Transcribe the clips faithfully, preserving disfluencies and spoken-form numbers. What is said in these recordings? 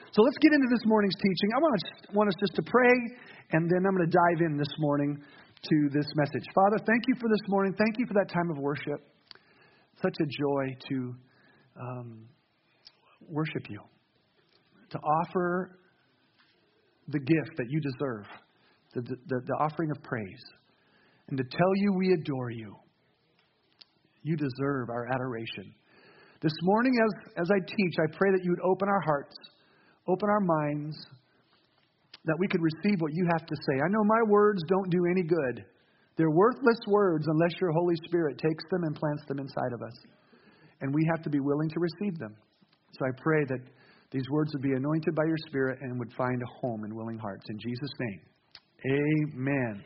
So let's get into this morning's teaching. I want us, want us just to pray, and then I'm going to dive in this morning to this message. Father, thank you for this morning. Thank you for that time of worship. Such a joy to um, worship you, to offer the gift that you deserve, the, the, the offering of praise, and to tell you we adore you. You deserve our adoration. This morning as, as I teach, I pray that you would open our hearts, open our minds, that we could receive what you have to say. I know my words don't do any good. They're worthless words unless your Holy Spirit takes them and plants them inside of us. And we have to be willing to receive them. So I pray that these words would be anointed by your Spirit and would find a home in willing hearts. In Jesus' name, amen.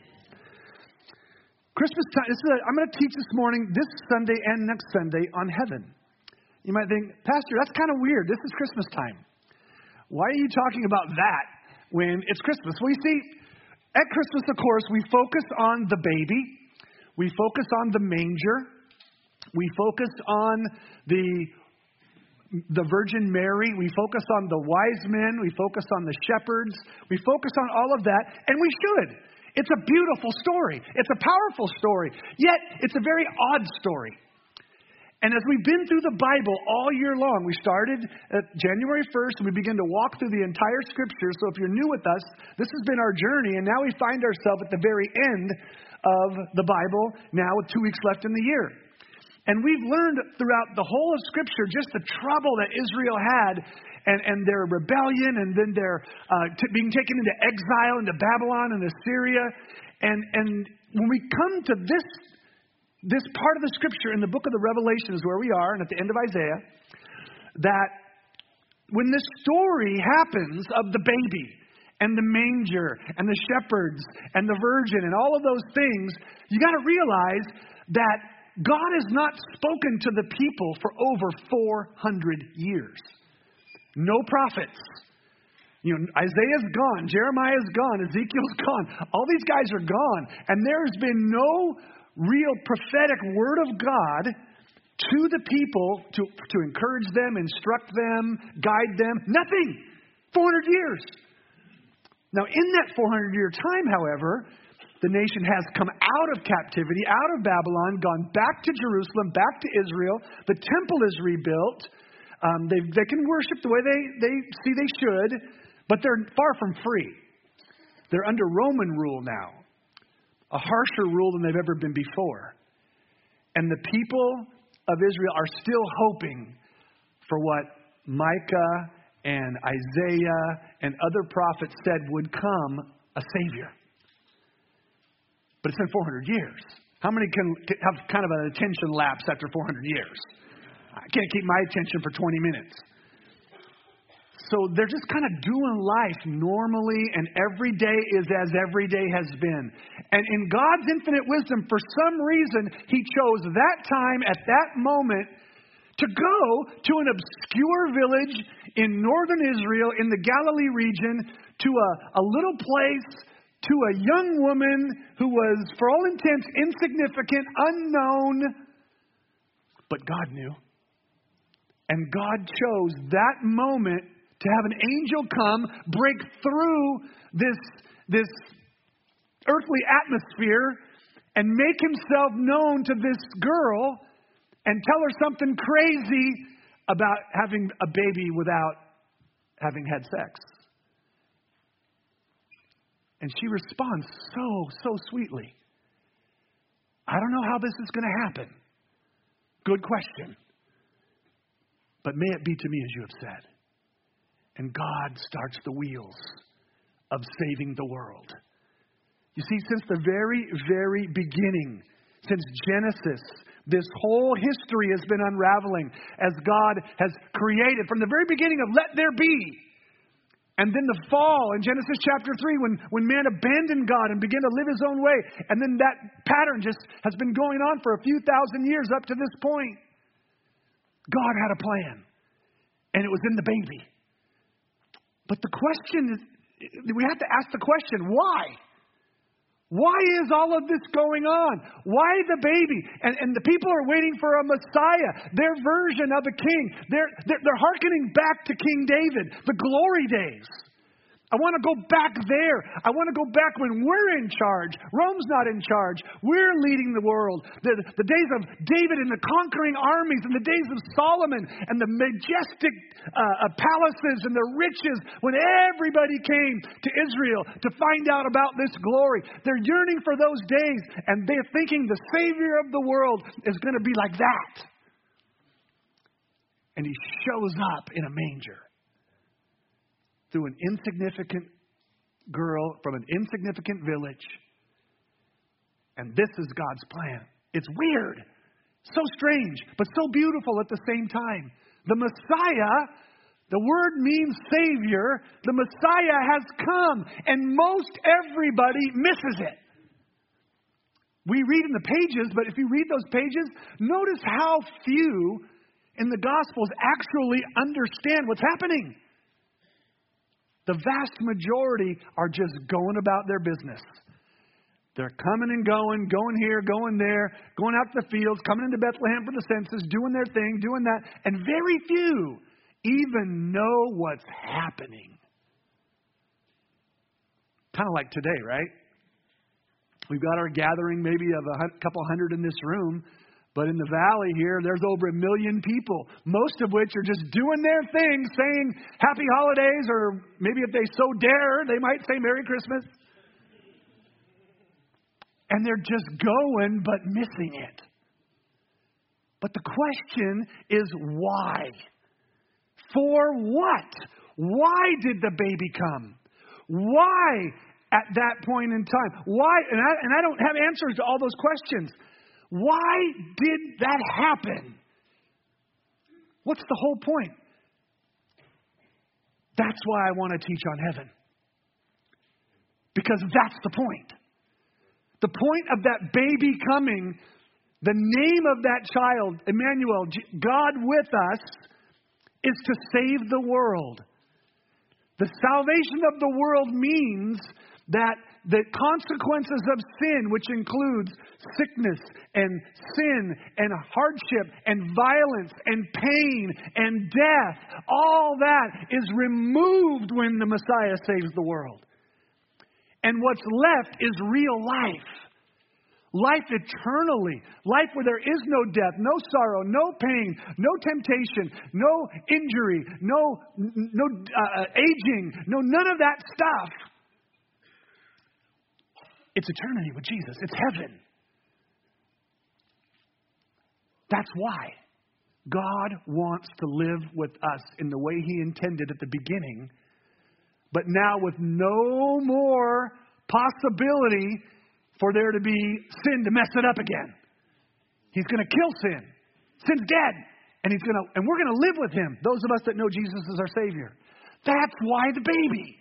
Christmas time. This is a, I'm going to teach this morning, this Sunday and next Sunday on heaven. You might think, Pastor, that's kind of weird. This is Christmas time. Why are you talking about that when it's Christmas? Well, you see, at Christmas, of course, we focus on the baby. We focus on the manger. We focus on the, the Virgin Mary. We focus on the wise men. We focus on the shepherds. We focus on all of that, and we should. It's a beautiful story. It's a powerful story. Yet, it's a very odd story. And as we've been through the Bible all year long, we started at January first, and we began to walk through the entire Scripture. So if you're new with us, this has been our journey, and now we find ourselves at the very end of the Bible, now with two weeks left in the year. And we've learned throughout the whole of Scripture just the trouble that Israel had, and, and their rebellion, and then their uh, t- being taken into exile into Babylon and Assyria. And, and when we come to this This part of the Scripture in the book of the Revelation is where we are, and at the end of Isaiah, that when this story happens of the baby and the manger and the shepherds and the virgin and all of those things, you got to realize that God has not spoken to the people for over four hundred years. No prophets. You know, Isaiah's gone, Jeremiah's gone, Ezekiel's gone. All these guys are gone, and there's been no real prophetic word of God to the people to, to encourage them, instruct them, guide them. Nothing. four hundred years. Now, in that four hundred year time, however, the nation has come out of captivity, out of Babylon, gone back to Jerusalem, back to Israel. The temple is rebuilt. Um, they, they can worship the way they, they see they should, but they're far from free. They're under Roman rule now. A harsher rule than they've ever been before. And the people of Israel are still hoping for what Micah and Isaiah and other prophets said would come, a Savior. But it's been four hundred years. How many can have kind of an attention lapse after four hundred years? I can't keep my attention for twenty minutes. So they're just kind of doing life normally, and every day is as every day has been. And in God's infinite wisdom, for some reason, He chose that time at that moment to go to an obscure village in northern Israel, in the Galilee region, to a, a little place, to a young woman who was, for all intents, insignificant, unknown. But God knew. And God chose that moment to have an angel come, break through this, this earthly atmosphere and make Himself known to this girl and tell her something crazy about having a baby without having had sex. And she responds so, so sweetly. I don't know how this is going to happen. Good question. But may it be to me as you have said. And God starts the wheels of saving the world. You see, since the very, very beginning, since Genesis, this whole history has been unraveling as God has created from the very beginning of let there be. And then the fall in Genesis chapter three when, when man abandoned God and began to live his own way. And then that pattern just has been going on for a few thousand years up to this point. God had a plan. And it was in the baby. But the question is, we have to ask the question, why? Why is all of this going on? Why the baby? And, and the people are waiting for a Messiah, their version of a king. They're, they're, they're hearkening back to King David, the glory days. I want to go back there. I want to go back when we're in charge. Rome's not in charge. We're leading the world. The, the days of David and the conquering armies, and the days of Solomon and the majestic uh, palaces and the riches when everybody came to Israel to find out about this glory. They're yearning for those days, and they're thinking the Savior of the world is going to be like that. And he shows up in a manger. Through an insignificant girl from an insignificant village. And this is God's plan. It's weird, so strange, but so beautiful at the same time. The Messiah, the word means Savior. The Messiah has come, and most everybody misses it. We read in the pages, but if you read those pages, notice how few in the Gospels actually understand what's happening. The vast majority are just going about their business. They're coming and going, going here, going there, going out to the fields, coming into Bethlehem for the census, doing their thing, doing that. And very few even know what's happening. Kind of like today, right? We've got our gathering maybe of a couple hundred in this room. But in the valley here, there's over a million people, most of which are just doing their thing, saying happy holidays, or maybe if they so dare, they might say Merry Christmas. And they're just going, but missing it. But the question is why? For what? Why did the baby come? Why at that point in time? Why? And I, and I don't have answers to all those questions. Why did that happen? What's the whole point? That's why I want to teach on heaven. Because that's the point. The point of that baby coming, the name of that child, Emmanuel, God with us, is to save the world. The salvation of the world means that the consequences of sin, which includes sickness and sin and hardship and violence and pain and death, all that is removed when the Messiah saves the world. And what's left is real life. Life eternally. Life where there is no death, no sorrow, no pain, no temptation, no injury, no, no uh, aging, no none of that stuff. It's eternity with Jesus. It's heaven. That's why God wants to live with us in the way He intended at the beginning, but now with no more possibility for there to be sin to mess it up again. He's going to kill sin. Sin's dead. And he's going to, and we're going to live with Him, those of us that know Jesus as our Savior. That's why the baby.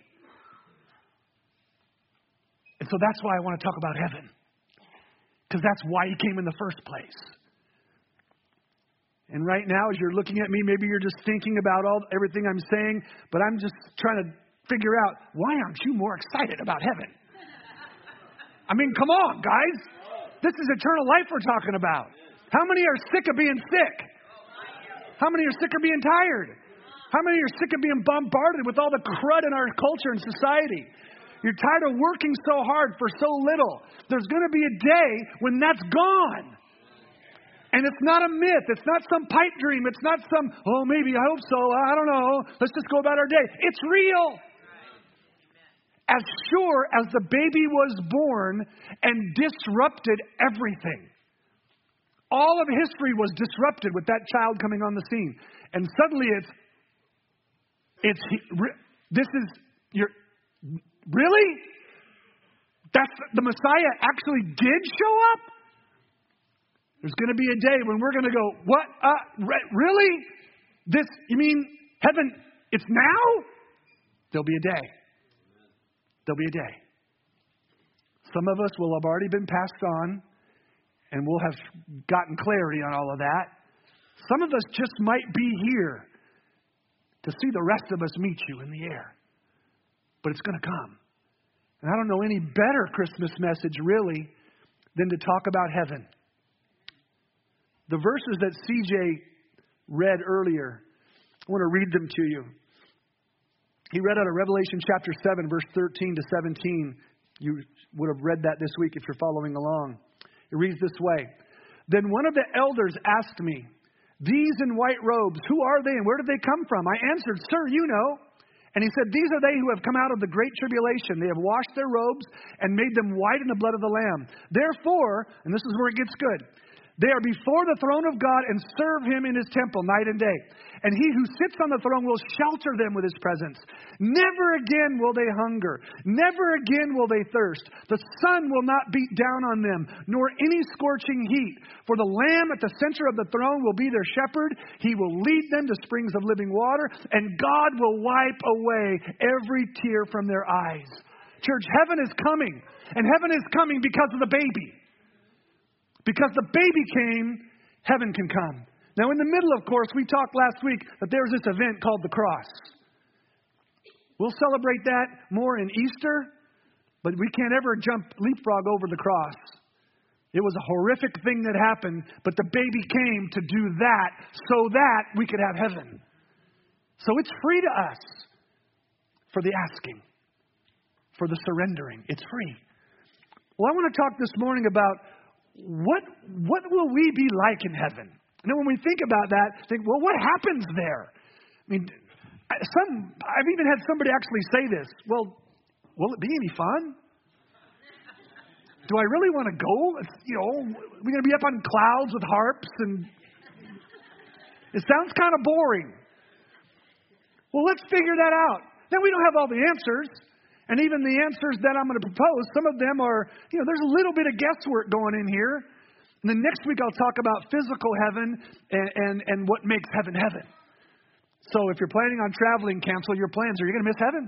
And so that's why I want to talk about heaven. Because that's why He came in the first place. And right now, as you're looking at me, maybe you're just thinking about all everything I'm saying, but I'm just trying to figure out, why aren't you more excited about heaven? I mean, come on, guys. This is eternal life we're talking about. How many are sick of being sick? How many are sick of being tired? How many are sick of being bombarded with all the crud in our culture and society? You're tired of working so hard for so little. There's going to be a day when that's gone. And it's not a myth. It's not some pipe dream. It's not some, oh, maybe, I hope so. I don't know. Let's just go about our day. It's real. As sure as the baby was born and disrupted everything. All of history was disrupted with that child coming on the scene. And suddenly it's, it's, this is, your. Really? That's the Messiah actually did show up? There's going to be a day when we're going to go, what? Uh, re- really? This, you mean heaven, it's now? There'll be a day. There'll be a day. Some of us will have already been passed on and we'll have gotten clarity on all of that. Some of us just might be here to see the rest of us meet you in the air. But it's going to come. And I don't know any better Christmas message, really, than to talk about heaven. The verses that C J read earlier, I want to read them to you. He read out of Revelation chapter seven, verse thirteen to seventeen. You would have read that this week if you're following along. It reads this way. Then one of the elders asked me, these in white robes, who are they and where did they come from? I answered, sir, you know. And he said, these are they who have come out of the great tribulation. They have washed their robes and made them white in the blood of the Lamb. Therefore, and this is where it gets good, they are before the throne of God and serve him in his temple night and day. And he who sits on the throne will shelter them with his presence. Never again will they hunger. Never again will they thirst. The sun will not beat down on them, nor any scorching heat. For the Lamb at the center of the throne will be their shepherd. He will lead them to springs of living water, and God will wipe away every tear from their eyes. Church, heaven is coming, and heaven is coming because of the baby. Because the baby came, heaven can come. Now, in the middle, of course, we talked last week that there's this event called the cross. We'll celebrate that more in Easter, but we can't ever jump leapfrog over the cross. It was a horrific thing that happened, but the baby came to do that so that we could have heaven. So it's free to us for the asking, for the surrendering. It's free. Well, I want to talk this morning about What what will we be like in heaven? And then when we think about that, think, well, what happens there? I mean, some I've even had somebody actually say this. Well, will it be any fun? Do I really want to go? You know, we're going to be up on clouds with harps, and it sounds kind of boring. Well, let's figure that out. Then we don't have all the answers. And even the answers that I'm going to propose, some of them are, you know, there's a little bit of guesswork going in here. And then next week I'll talk about physical heaven and, and, and what makes heaven heaven. So if you're planning on traveling, cancel your plans or you're going to miss heaven.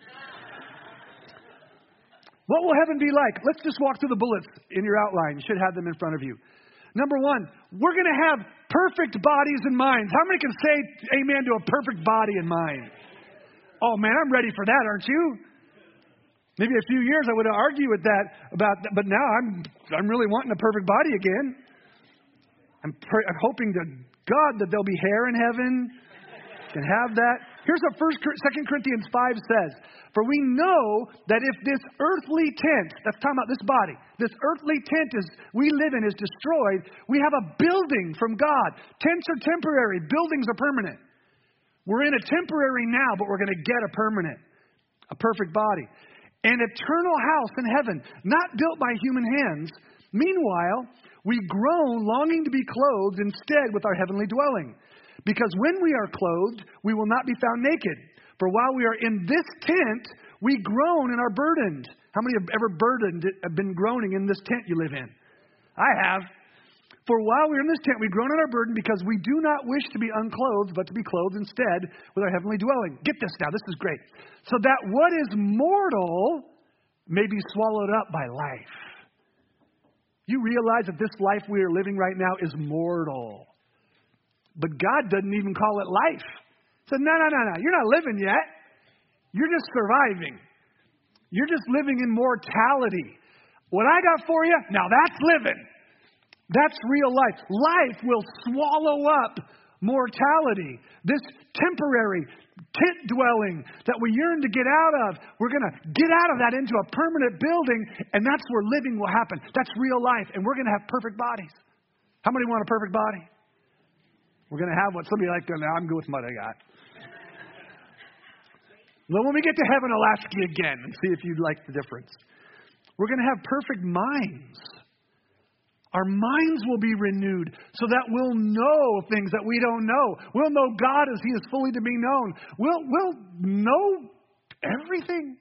What will heaven be like? Let's just walk through the bullets in your outline. You should have them in front of you. Number one, we're going to have perfect bodies and minds. How many can say amen to a perfect body and mind? Oh man, I'm ready for that, aren't you? Maybe a few years I would have argued with that about, that, but now I'm I'm really wanting a perfect body again. I'm, pr- I'm hoping to God that there'll be hair in heaven. Can have that. Here's what First, Second Corinthians five says: For we know that if this earthly tent, that's talking about this body, this earthly tent is we live in is destroyed, we have a building from God. Tents are temporary, buildings are permanent. We're in a temporary now, but we're going to get a permanent, a perfect body. An eternal house in heaven, not built by human hands. Meanwhile, we groan, longing to be clothed instead with our heavenly dwelling. Because when we are clothed, we will not be found naked. For while we are in this tent, we groan and are burdened. How many have ever burdened, have been groaning in this tent you live in? I have. For while we are in this tent, we groan and are burdened because we do not wish to be unclothed, but to be clothed instead with our heavenly dwelling. Get this now, this is great. So that what is mortal may be swallowed up by life. You realize that this life we are living right now is mortal. But God doesn't even call it life. He said, no, no, no, no, you're not living yet. You're just surviving. You're just living in mortality. What I got for you, now that's living. That's real life. Life will swallow up mortality. This temporary tent dwelling that we yearn to get out of, we're going to get out of that into a permanent building, and that's where living will happen. That's real life, and we're going to have perfect bodies. How many want a perfect body? We're going to have what somebody like, now I'm good with what I got. Well, when we get to heaven, I'll ask you again and see if you'd like the difference. We're going to have perfect minds. Our minds will be renewed so that we'll know things that we don't know. We'll know God as He is fully to be known. We'll, we'll know everything.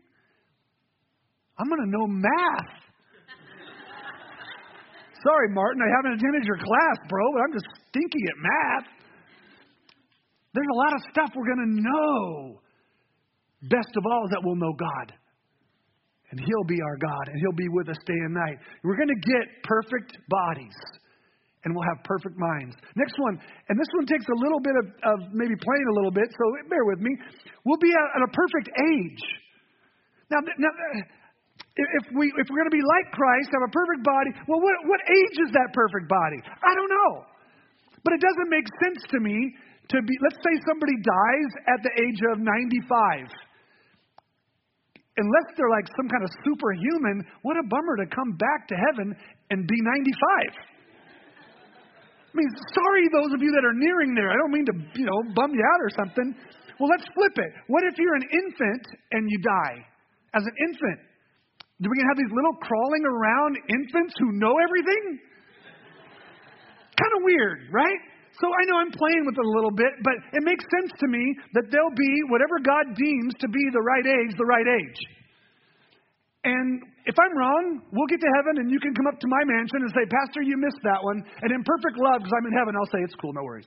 I'm going to know math. Sorry, Martin, I haven't attended your class, bro, but I'm just stinky at math. There's a lot of stuff we're going to know. Best of all is that we'll know God. And He'll be our God, and He'll be with us day and night. We're going to get perfect bodies, and we'll have perfect minds. Next one, and this one takes a little bit of, of maybe playing a little bit, so bear with me. We'll be at, at a perfect age. Now, now, If we if we're going to be like Christ, have a perfect body, well, what what age is that perfect body? I don't know. But it doesn't make sense to me to be, let's say somebody dies at the age of ninety-five. Unless they're like some kind of superhuman, what a bummer to come back to heaven and be ninety-five. I mean, sorry those of you that are nearing there. I don't mean to, you know, bum you out or something. Well, let's flip it. What if you're an infant and you die? As an infant, do we have these little crawling around infants who know everything? Kind of weird, right? So I know I'm playing with it a little bit, but it makes sense to me that they'll be whatever God deems to be the right age, the right age. And if I'm wrong, we'll get to heaven and you can come up to my mansion and say, Pastor, you missed that one. And in perfect love, because I'm in heaven, I'll say, it's cool, no worries.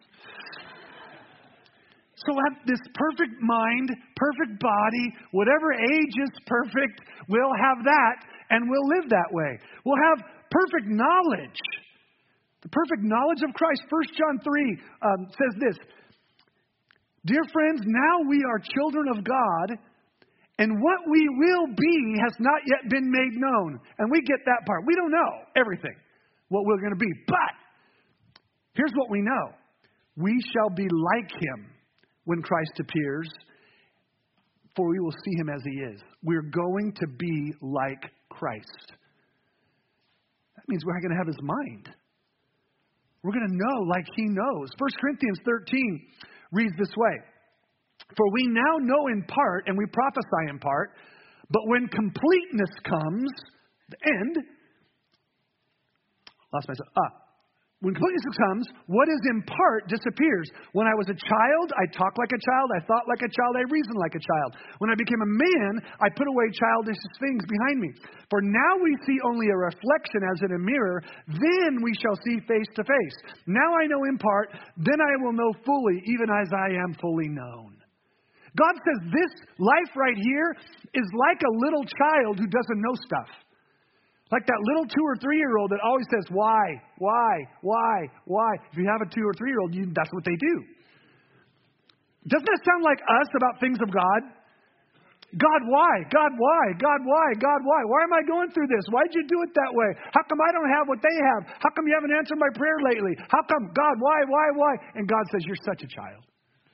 So we'll have this perfect mind, perfect body, whatever age is perfect, we'll have that and we'll live that way. We'll have perfect knowledge. The perfect knowledge of Christ. First John three um, says this. Dear friends, now we are children of God, and what we will be has not yet been made known. And we get that part. We don't know everything, what we're going to be. But here's what we know. We shall be like him when Christ appears, for we will see him as he is. We're going to be like Christ. That means we're going to have his mind. We're going to know like he knows. First Corinthians thirteen reads this way. For we now know in part, and we prophesy in part, but when completeness comes, the end, lost myself, ah, when completeness comes, what is in part disappears. When I was a child, I talked like a child, I thought like a child, I reasoned like a child. When I became a man, I put away childish things behind me. For now we see only a reflection as in a mirror, then we shall see face to face. Now I know in part, then I will know fully, even as I am fully known. God says this life right here is like a little child who doesn't know stuff. Like that little two or three-year-old that always says, why, why, why, why. If you have a two or three-year-old, you, that's what they do. Doesn't that sound like us about things of God? God, why? God, why? God, why? God, why? Why am I going through this? Why'd you do it that way? How come I don't have what they have? How come you haven't answered my prayer lately? How come? God, why, why, why? And God says, you're such a child.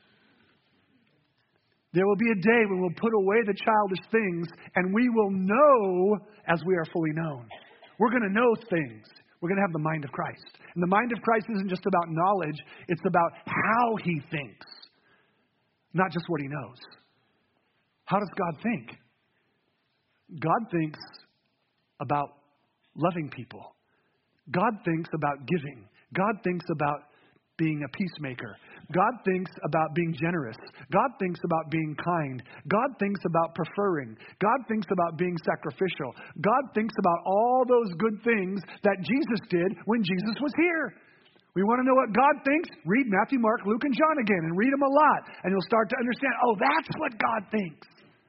There will be a day when we'll put away the childish things and we will know as we are fully known. We're going to know things. We're going to have the mind of Christ. And the mind of Christ isn't just about knowledge. It's about how he thinks, not just what he knows. How does God think? God thinks about loving people. God thinks about giving. God thinks about being a peacemaker. God thinks about being generous. God thinks about being kind. God thinks about preferring. God thinks about being sacrificial. God thinks about all those good things that Jesus did when Jesus was here. We want to know what God thinks? Read Matthew, Mark, Luke, and John again and read them a lot. And you'll start to understand, oh, that's what God thinks.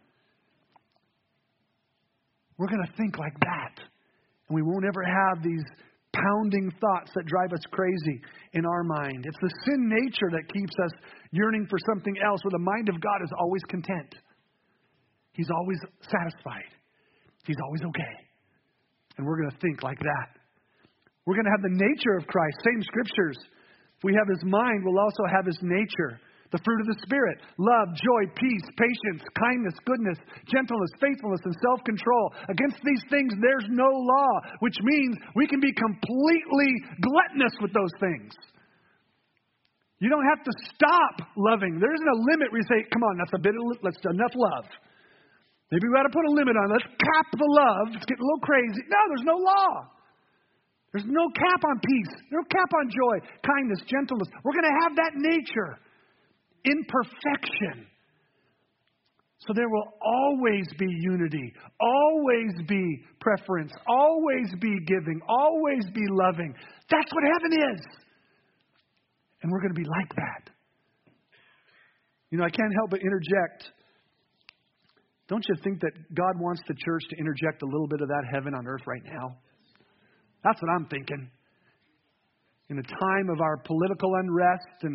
We're going to think like that. And we won't ever have these pounding thoughts that drive us crazy in our mind. It's the sin nature that keeps us yearning for something else, where the mind of God is always content. He's always satisfied. He's always okay. And we're going to think like that. We're going to have the nature of Christ. Same scriptures. If we have his mind, we'll also have his nature. The fruit of the Spirit: love, joy, peace, patience, kindness, goodness, gentleness, faithfulness, and self-control. Against these things, there's no law, which means we can be completely gluttonous with those things. You don't have to stop loving. There isn't a limit where you say, come on, that's a bit of, let's enough love. Maybe we got to put a limit on it. Let's cap the love. It's getting a little crazy. No, there's no law. There's no cap on peace. No cap on joy, kindness, gentleness. We're going to have that nature in perfection. So there will always be unity, always be preference, always be giving, always be loving. That's what heaven is. And we're going to be like that. You know, I can't help but interject. Don't you think that God wants the church to interject a little bit of that heaven on earth right now? That's what I'm thinking. In a time of our political unrest and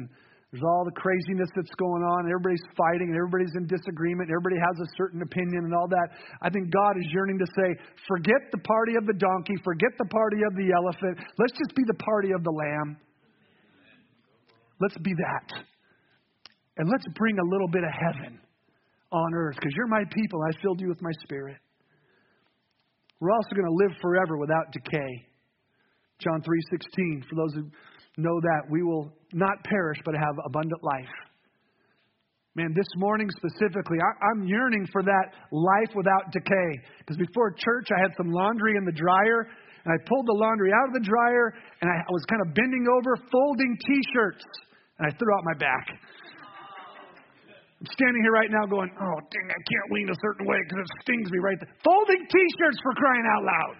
There's all the craziness that's going on. And everybody's fighting and everybody's in disagreement. And everybody has a certain opinion and all that. I think God is yearning to say, forget the party of the donkey. Forget the party of the elephant. Let's just be the party of the lamb. Let's be that. And let's bring a little bit of heaven on earth, because you're my people. I filled you with my Spirit. We're also going to live forever without decay. John three sixteen, for those who know that, we will not perish but have abundant life. Man, this morning specifically, I, I'm yearning for that life without decay. Because before church, I had some laundry in the dryer, and I pulled the laundry out of the dryer, and I was kind of bending over, folding T-shirts, and I threw out my back. I'm standing here right now going, oh, dang, I can't lean a certain way because it stings me right there. Folding T-shirts, for crying out loud.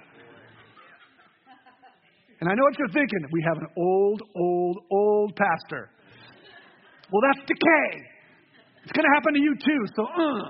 And I know what you're thinking. We have an old, old, old pastor. Well, that's decay. It's going to happen to you too, so uh.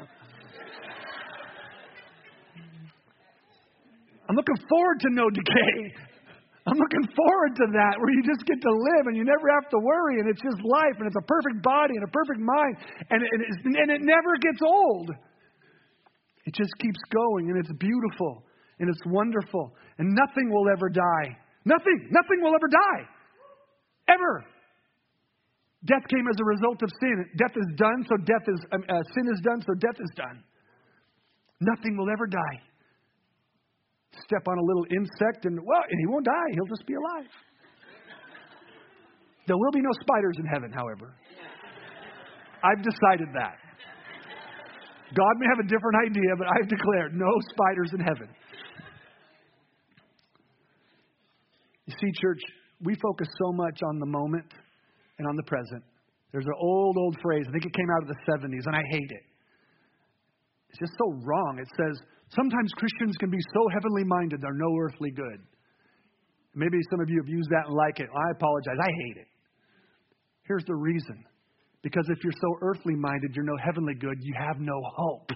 I'm looking forward to no decay. I'm looking forward to that, where you just get to live and you never have to worry, and it's just life, and it's a perfect body and a perfect mind, and it, and it never gets old. It just keeps going, and it's beautiful, and it's wonderful, and nothing will ever die. Nothing, nothing will ever die. Ever. Death came as a result of sin. Death is done, so death is, um, uh, sin is done, so death is done. Nothing will ever die. Step on a little insect and, well, and he won't die. He'll just be alive. There will be no spiders in heaven, however. I've decided that. God may have a different idea, but I've declared no spiders in heaven. You see, church, we focus so much on the moment and on the present. There's an old, old phrase. I think it came out of the seventies, and I hate it. It's just so wrong. It says, sometimes Christians can be so heavenly minded, they're no earthly good. Maybe some of you have used that and like it. I apologize. I hate it. Here's the reason. Because if you're so earthly minded, you're no heavenly good, you have no hope.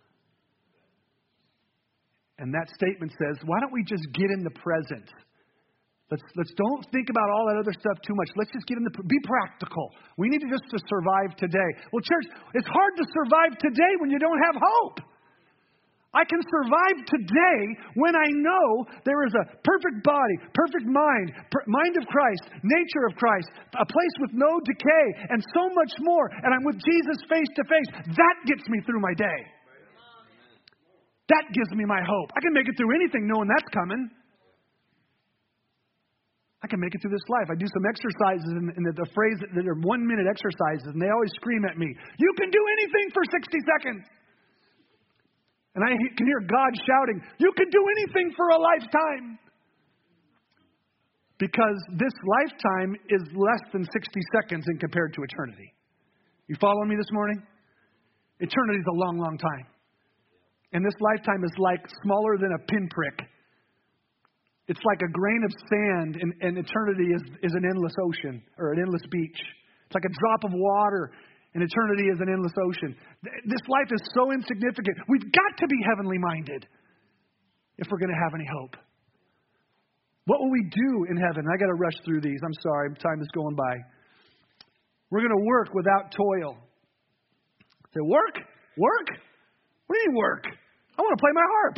And that statement says, why don't we just get in the present? Let's let's don't think about all that other stuff too much. Let's just get in the, be practical. We need to just to survive today. Well, church, it's hard to survive today when you don't have hope. I can survive today when I know there is a perfect body, perfect mind, per, mind of Christ, nature of Christ, a place with no decay, and so much more. And I'm with Jesus face to face. That gets me through my day. That gives me my hope. I can make it through anything knowing that's coming. I can make it through this life. I do some exercises, and, and the, the phrase that are one-minute exercises, and they always scream at me, you can do anything for sixty seconds. And I can hear God shouting, you can do anything for a lifetime. Because this lifetime is less than sixty seconds in compared to eternity. You following me this morning? Eternity is a long, long time. And this lifetime is like smaller than a pinprick. It's like a grain of sand, and, and eternity is, is an endless ocean or an endless beach. It's like a drop of water, and eternity is an endless ocean. This life is so insignificant. We've got to be heavenly minded if we're going to have any hope. What will we do in heaven? I got to rush through these. I'm sorry. Time is going by. We're going to work without toil. Say, work? Work? What do you mean work? I want to play my harp.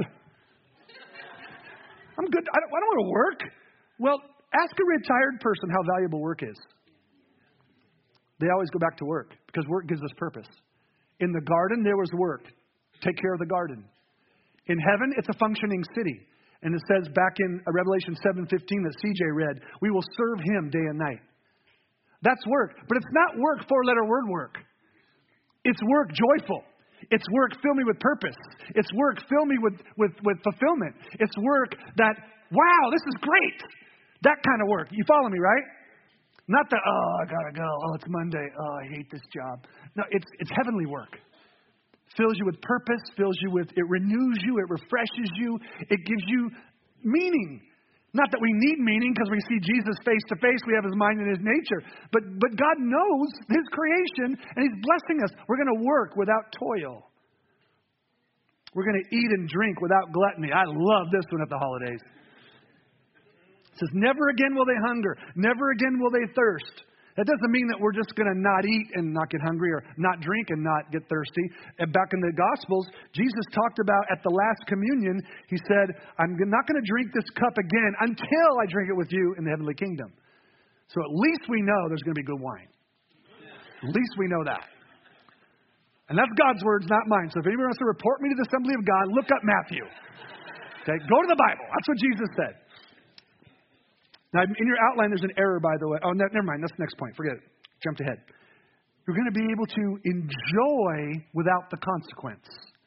I'm good. I don't, I don't want to work. Well, ask a retired person how valuable work is. They always go back to work because work gives us purpose. In the garden, there was work. Take care of the garden. In heaven, it's a functioning city. And it says back in Revelation seven fifteen that C J read, we will serve him day and night. That's work. But it's not work, four-letter word work. It's work joyful. It's work, fill me with purpose. It's work, fill me with, with, with fulfillment. It's work that, wow, this is great. That kind of work. You follow me, right? Not that, oh, I got to go. Oh, it's Monday. Oh, I hate this job. No, it's it's heavenly work. Fills you with purpose, fills you with, it renews you, it refreshes you. It gives you meaning. Not that we need meaning because we see Jesus face to face. We have his mind and his nature. But but God knows his creation and he's blessing us. We're going to work without toil. We're going to eat and drink without gluttony. I love this one at the holidays. It says, never again will they hunger. Never again will they thirst. That doesn't mean that we're just going to not eat and not get hungry or not drink and not get thirsty. And back in the Gospels, Jesus talked about at the last communion, he said, I'm not going to drink this cup again until I drink it with you in the heavenly kingdom. So at least we know there's going to be good wine. At least we know that. And that's God's words, not mine. So if anybody wants to report me to the assembly of God, look up Matthew. Okay, go to the Bible. That's what Jesus said. Now, in your outline, there's an error, by the way. Oh, no, never mind. That's the next point. Forget it. Jumped ahead. You're going to be able to enjoy without the consequence.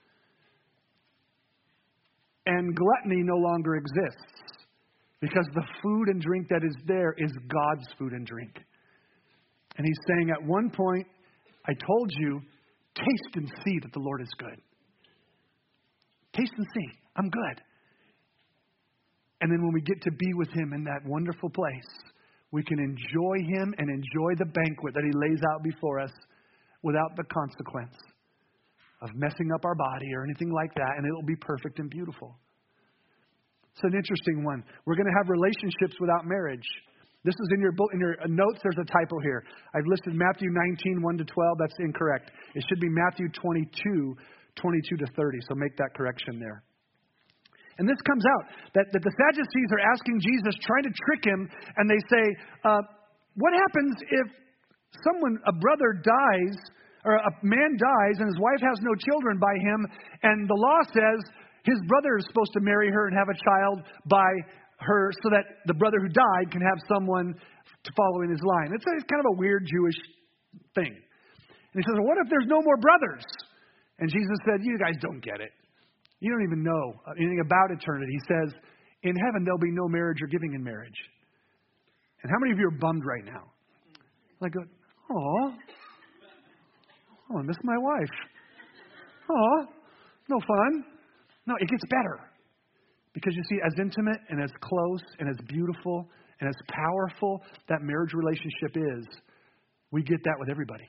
And gluttony no longer exists because the food and drink that is there is God's food and drink. And he's saying at one point, I told you, taste and see that the Lord is good. Taste and see. I'm good. And then when we get to be with him in that wonderful place, we can enjoy him and enjoy the banquet that he lays out before us without the consequence of messing up our body or anything like that, and it'll be perfect and beautiful. It's an interesting one. We're going to have relationships without marriage. This is in your book, in your notes, there's a typo here. I've listed Matthew nineteen, one to twelve. That's incorrect. It should be Matthew twenty-two, twenty-two to thirty. So make that correction there. And this comes out that, that the Sadducees are asking Jesus, trying to trick him, and they say, uh, what happens if someone, a brother dies, or a man dies, and his wife has no children by him, and the law says his brother is supposed to marry her and have a child by her so that the brother who died can have someone to follow in his line. It's, a, it's kind of a weird Jewish thing. And he says, well, what if there's no more brothers? And Jesus said, you guys don't get it. You don't even know anything about eternity. He says, in heaven, there'll be no marriage or giving in marriage. And how many of you are bummed right now? Like, oh, oh, I miss my wife. Oh, no fun. No, it gets better. Because you see, as intimate and as close and as beautiful and as powerful that marriage relationship is, we get that with everybody.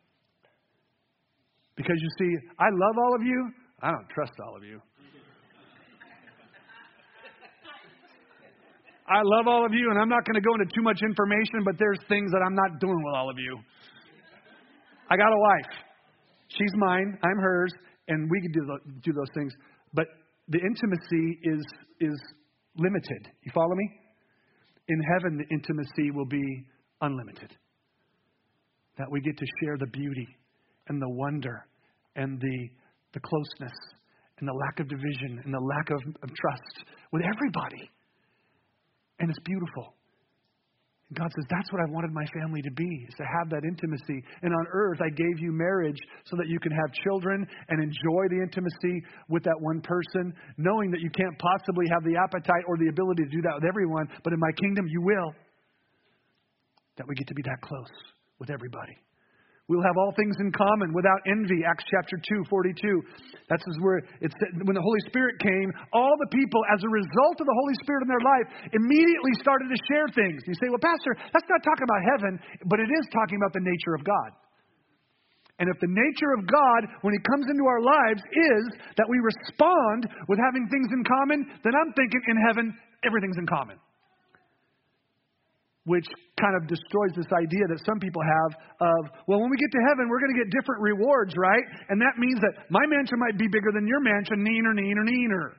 Because you see, I love all of you. I don't trust all of you. I love all of you, and I'm not going to go into too much information, but there's things that I'm not doing with all of you. I got a wife. She's mine. I'm hers, and we can do, the, do those things. But the intimacy is is limited. You follow me? In heaven, the intimacy will be unlimited. That we get to share the beauty and the wonder and the the closeness and the lack of division and the lack of, of trust with everybody. And it's beautiful. And God says, that's what I wanted my family to be, is to have that intimacy. And on earth, I gave you marriage so that you can have children and enjoy the intimacy with that one person, knowing that you can't possibly have the appetite or the ability to do that with everyone, but in my kingdom, you will. That we get to be that close with everybody. We'll have all things in common without envy. Acts chapter two, forty-two. That's where it's when the Holy Spirit came, all the people, as a result of the Holy Spirit in their life, immediately started to share things. You say, well, Pastor, that's not talking about heaven, but it is talking about the nature of God. And if the nature of God, when He comes into our lives, is that we respond with having things in common, then I'm thinking in heaven, everything's in common. Which kind of destroys this idea that some people have of, well, when we get to heaven, we're going to get different rewards, right? And that means that my mansion might be bigger than your mansion, neener, neener, neener.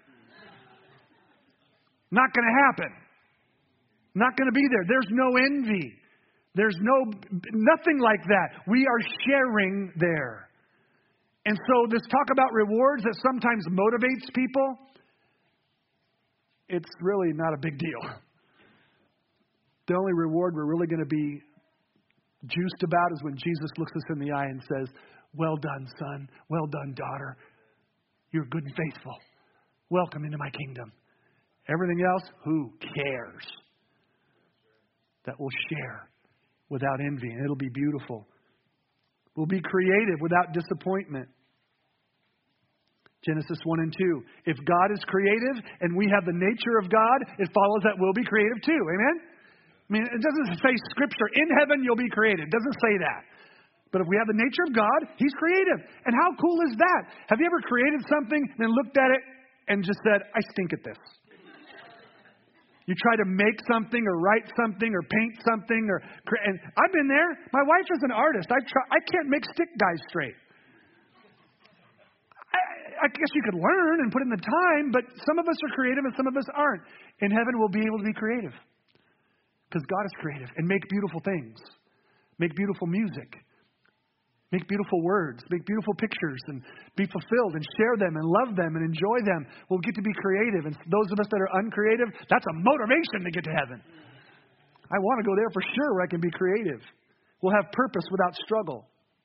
Not going to happen. Not going to be there. There's no envy. There's no, nothing like that. We are sharing there. And so this talk about rewards that sometimes motivates people, it's really not a big deal. The only reward we're really going to be juiced about is when Jesus looks us in the eye and says, well done, son. Well done, daughter. You're good and faithful. Welcome into my kingdom. Everything else, who cares? That we'll share without envy, and it'll be beautiful. We'll be creative without disappointment. Genesis one and two. If God is creative and we have the nature of God, it follows that we'll be creative too. Amen? I mean, it doesn't say Scripture, in heaven you'll be created. It doesn't say that. But if we have the nature of God, He's creative. And how cool is that? Have you ever created something and then looked at it and just said, I stink at this? You try to make something or write something or paint something. or And I've been there. My wife is an artist. I try, I can't make stick guys straight. I, I guess you could learn and put in the time, but some of us are creative and some of us aren't. In heaven, we'll be able to be creative because God is creative and make beautiful things. Make beautiful music. Make beautiful words. Make beautiful pictures and be fulfilled and share them and love them and enjoy them. We'll get to be creative. And those of us that are uncreative, that's a motivation to get to heaven. I want to go there for sure where I can be creative. We'll have purpose without struggle.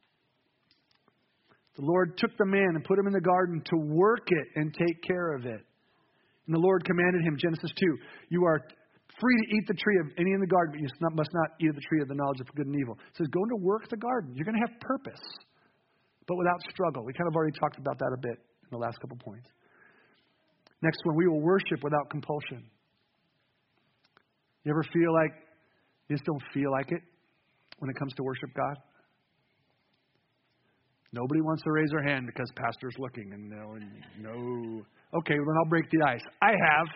The Lord took the man and put him in the garden to work it and take care of it. And the Lord commanded him, Genesis two, you are free to eat the tree of any in the garden, but you must not eat of the tree of the knowledge of good and evil. It says, go into work the garden. You're going to have purpose, but without struggle. We kind of already talked about that a bit in the last couple points. Next one, we will worship without compulsion. You ever feel like you just don't feel like it when it comes to worship God? Nobody wants to raise their hand because pastor's looking and no, and no. Okay, well then I'll break the ice. I have.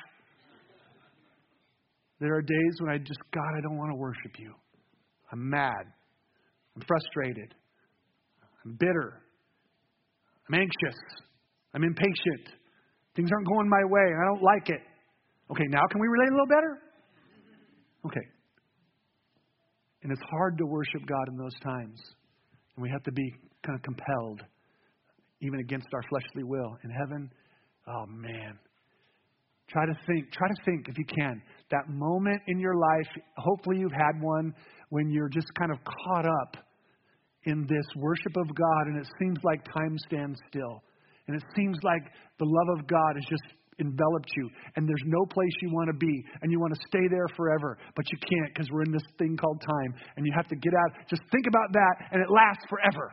There are days when I just, God, I don't want to worship you. I'm mad. I'm frustrated. I'm bitter. I'm anxious. I'm impatient. Things aren't going my way and I don't like it. Okay, now can we relate a little better? Okay. And it's hard to worship God in those times. And we have to be kind of compelled, even against our fleshly will. In heaven, oh man. Try to think, try to think if you can, that moment in your life, hopefully you've had one when you're just kind of caught up in this worship of God and it seems like time stands still. And it seems like the love of God has just enveloped you and there's no place you want to be and you want to stay there forever, but you can't because we're in this thing called time and you have to get out. Just think about that and it lasts forever.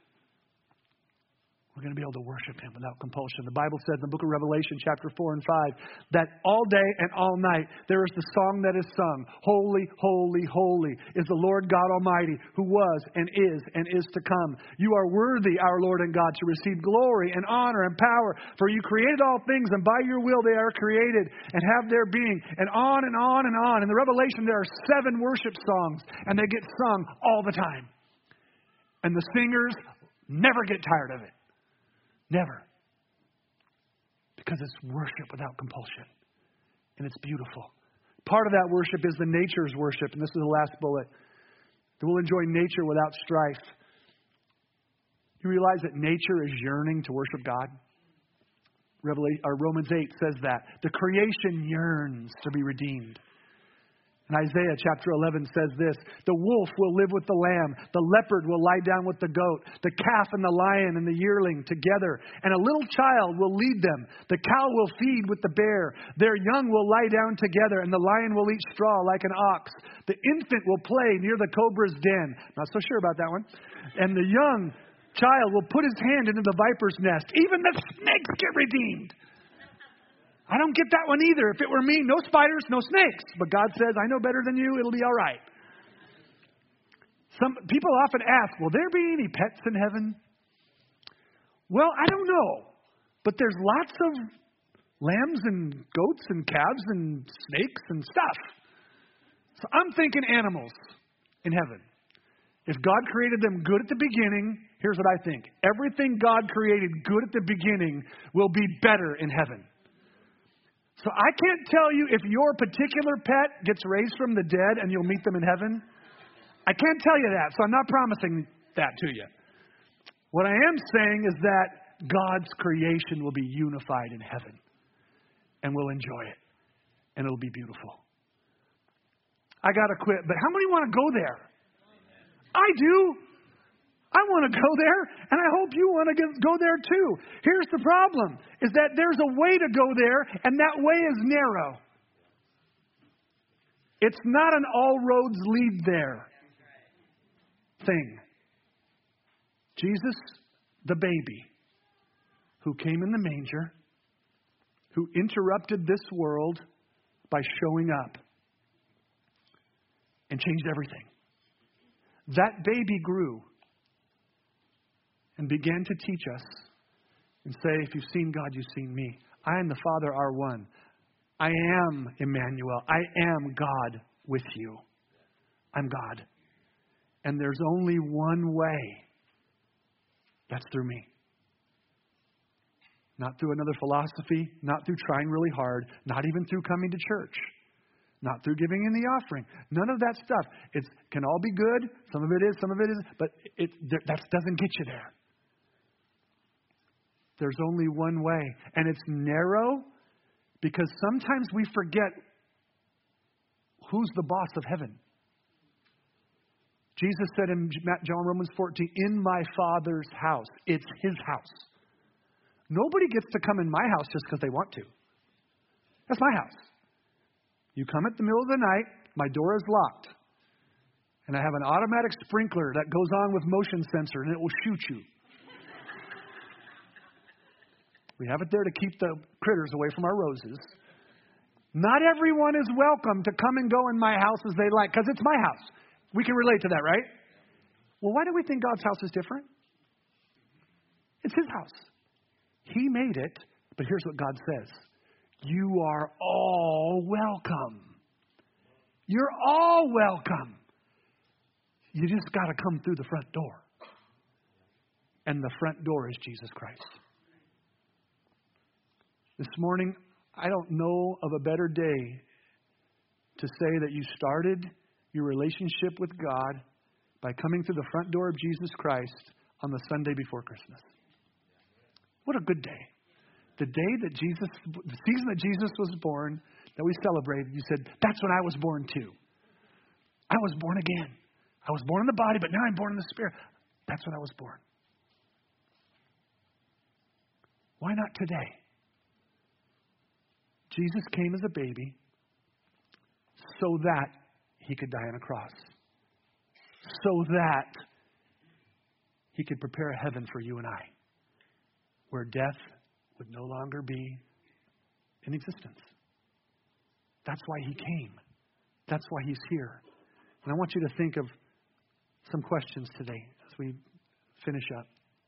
We're going to be able to worship Him without compulsion. The Bible says in the book of Revelation, chapter four and five, that all day and all night there is the song that is sung. Holy, holy, holy is the Lord God Almighty, who was and is and is to come. You are worthy, our Lord and God, to receive glory and honor and power. For you created all things, and by your will they are created and have their being. And on and on and on. In the Revelation, there are seven worship songs, and they get sung all the time. And the singers never get tired of it. Never. Because it's worship without compulsion. And it's beautiful. Part of that worship is the nature's worship. And this is the last bullet. That we'll enjoy nature without strife. You realize that nature is yearning to worship God? Revelation, or Romans eight says that. The creation yearns to be redeemed. And Isaiah chapter eleven says this, the wolf will live with the lamb, the leopard will lie down with the goat, the calf and the lion and the yearling together, and a little child will lead them. The cow will feed with the bear, their young will lie down together, and the lion will eat straw like an ox. The infant will play near the cobra's den. Not so sure about that one. And the young child will put his hand into the viper's nest. Even the snakes get redeemed. I don't get that one either. If it were me, no spiders, no snakes. But God says, I know better than you. It'll be all right. Some people often ask, will there be any pets in heaven? Well, I don't know. But there's lots of lambs and goats and calves and snakes and stuff. So I'm thinking animals in heaven. If God created them good at the beginning, here's what I think. Everything God created good at the beginning will be better in heaven. So I can't tell you if your particular pet gets raised from the dead and you'll meet them in heaven. I can't tell you that, so I'm not promising that to you. What I am saying is that God's creation will be unified in heaven. And we'll enjoy it. And it'll be beautiful. I got to quit, but how many want to go there? I do. I want to go there, and I hope you want to get, go there too. Here's the problem, is that there's a way to go there, and that way is narrow. It's not an all roads lead there thing. Jesus, the baby, who came in the manger, who interrupted this world by showing up and changed everything. That baby grew and began to teach us and say, if you've seen God, you've seen me. I and the Father are one. I am Emmanuel. I am God with you. I'm God. And there's only one way. That's through me. Not through another philosophy, not through trying really hard, not even through coming to church, not through giving in the offering. None of that stuff. It can all be good. Some of it is, some of it isn't, but it, that doesn't get you there. There's only one way. And it's narrow because sometimes we forget who's the boss of heaven. Jesus said in John Romans fourteen, in my Father's house. It's His house. Nobody gets to come in my house just because they want to. That's my house. You come at the middle of the night, my door is locked. And I have an automatic sprinkler that goes on with motion sensor and it will shoot you. We have it there to keep the critters away from our roses. Not everyone is welcome to come and go in my house as they like, because it's my house. We can relate to that, right? Well, why do we think God's house is different? It's His house. He made it, but here's what God says. You are all welcome. You're all welcome. You just got to come through the front door. And the front door is Jesus Christ. This morning, I don't know of a better day to say that you started your relationship with God by coming through the front door of Jesus Christ on the Sunday before Christmas. What a good day. The day that Jesus, the season that Jesus was born, that we celebrated, you said, that's when I was born too. I was born again. I was born in the body, but now I'm born in the spirit. That's when I was born. Why not today? Jesus came as a baby so that He could die on a cross. So that He could prepare a heaven for you and I, where death would no longer be in existence. That's why He came. That's why He's here. And I want you to think of some questions today as we finish up.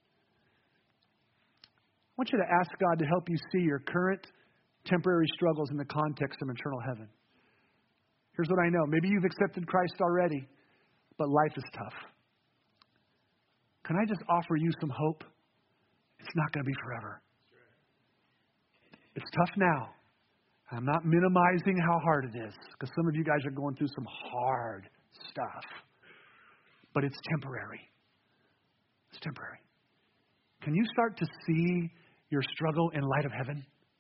I want you to ask God to help you see your current temporary struggles in the context of eternal heaven. Here's what I know. Maybe you've accepted Christ already, but life is tough. Can I just offer you some hope? It's not going to be forever. It's tough now. I'm not minimizing how hard it is, because some of you guys are going through some hard stuff. But it's temporary. It's temporary. Can you start to see your struggle in light of heaven?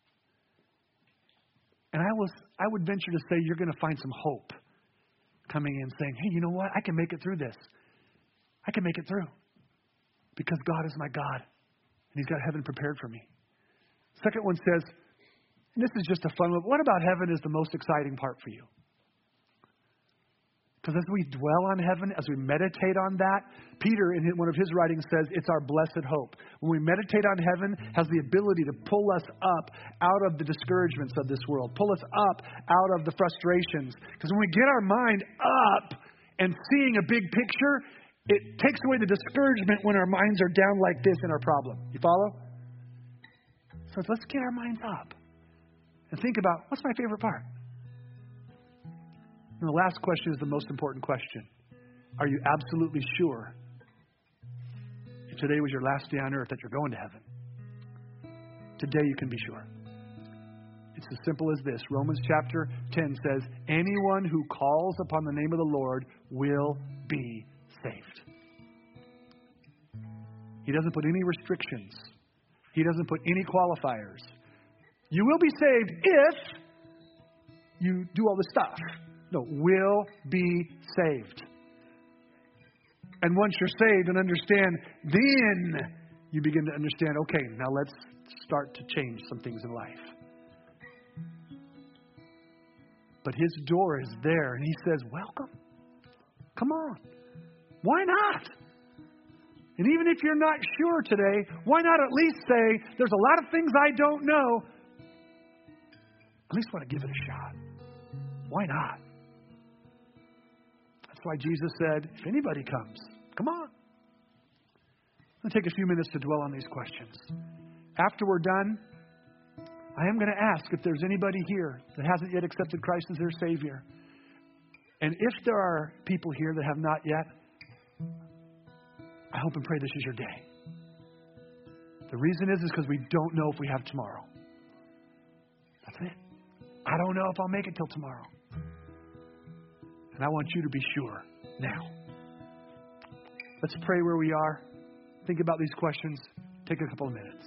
And I was, I would venture to say you're going to find some hope coming in saying, hey, you know what? I can make it through this. I can make it through because God is my God and He's got heaven prepared for me. Second one says, and this is just a fun one, what about heaven is the most exciting part for you? Because as we dwell on heaven, as we meditate on that, Peter in one of his writings says it's our blessed hope. When we meditate on heaven, it has the ability to pull us up out of the discouragements of this world, pull us up out of the frustrations. Because when we get our mind up and seeing a big picture, it takes away the discouragement when our minds are down like this in our problem. You follow? So let's get our minds up and think about, what's my favorite part? And the last question is the most important question. Are you absolutely sure if today was your last day on earth that you're going to heaven? Today you can be sure. It's as simple as this. Romans chapter ten says, anyone who calls upon the name of the Lord will be saved. He doesn't put any restrictions. He doesn't put any qualifiers. You will be saved if you do all this stuff. No, will be saved. And once you're saved and understand, then you begin to understand, okay, now let's start to change some things in life. But His door is there, and He says, welcome. Come on. Why not? And even if you're not sure today, why not at least say, there's a lot of things I don't know. At least want to give it a shot. Why not? That's why Jesus said, if anybody comes, come on. I'm going to take a few minutes to dwell on these questions. After we're done, I am going to ask if there's anybody here that hasn't yet accepted Christ as their Savior. And if there are people here that have not yet, I hope and pray this is your day. The reason is is because we don't know if we have tomorrow. That's it. I don't know if I'll make it till tomorrow. And I want you to be sure now. Let's pray where we are. Think about these questions. Take a couple of minutes.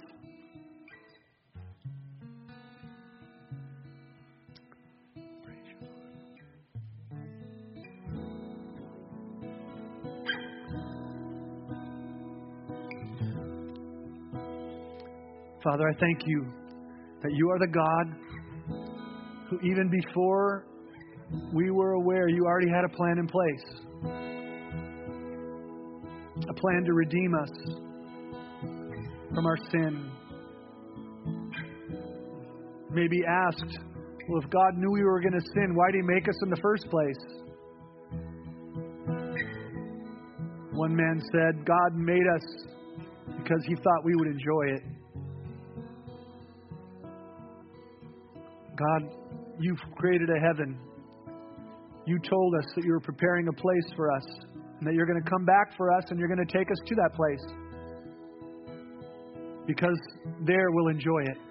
Father, I thank you that you are the God who even before we were aware, you already had a plan in place. A plan to redeem us from our sin. Maybe asked, well, if God knew we were going to sin, why did He make us in the first place? One man said, God made us because He thought we would enjoy it. God, you've created a heaven. You told us that you were preparing a place for us and that you're going to come back for us and you're going to take us to that place because there we'll enjoy it.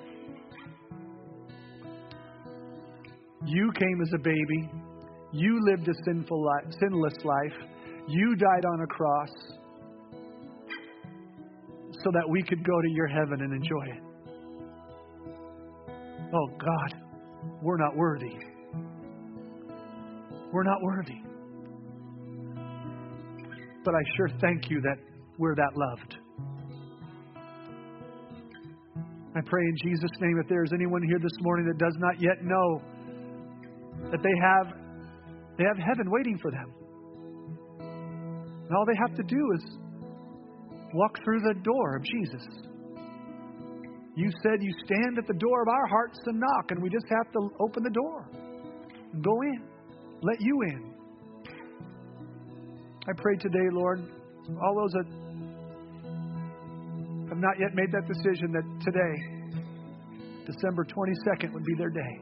You came as a baby. You lived a sinful life, sinless life. You died on a cross so that we could go to your heaven and enjoy it. Oh, God, we're not worthy. We're not worthy. But I sure thank you that we're that loved. I pray in Jesus' name, if there is anyone here this morning that does not yet know that they have, they have heaven waiting for them. And all they have to do is walk through the door of Jesus. You said you stand at the door of our hearts and knock, and we just have to open the door and go in. Let you in. I pray today, Lord, all those that have not yet made that decision, that today, December twenty-second, would be their day.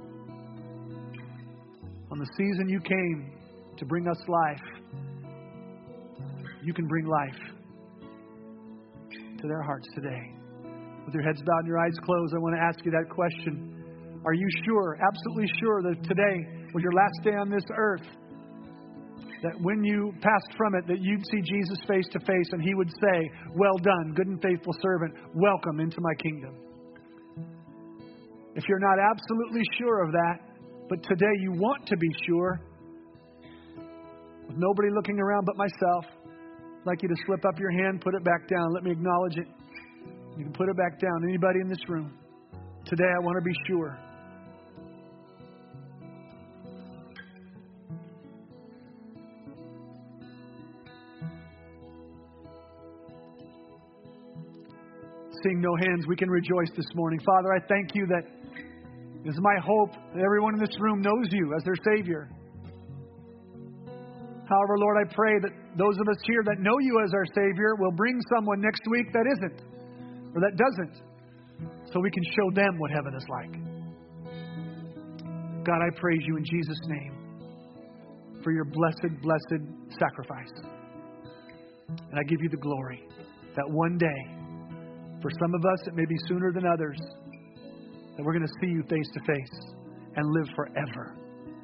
On the season you came to bring us life, you can bring life to their hearts today. With your heads bowed and your eyes closed, I want to ask you that question. Are you sure, absolutely sure, that today was your last day on this earth? That when you passed from it, that you'd see Jesus face to face and He would say, well done, good and faithful servant, welcome into my kingdom. If you're not absolutely sure of that, but today you want to be sure, with nobody looking around but myself, I'd like you to slip up your hand, put it back down. Let me acknowledge it. You can put it back down. Anybody in this room? Today I want to be sure. Seeing no hands, we can rejoice this morning. Father, I thank you that it is my hope that everyone in this room knows you as their Savior. However, Lord, I pray that those of us here that know you as our Savior will bring someone next week that isn't, or that doesn't, so we can show them what heaven is like. God, I praise you in Jesus' name for your blessed, blessed sacrifice. And I give you the glory that one day, for some of us, it may be sooner than others, that we're going to see you face to face and live forever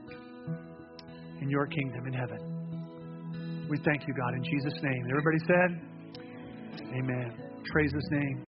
in your kingdom in heaven. We thank you, God, in Jesus' name. Everybody said, amen. Praise His name.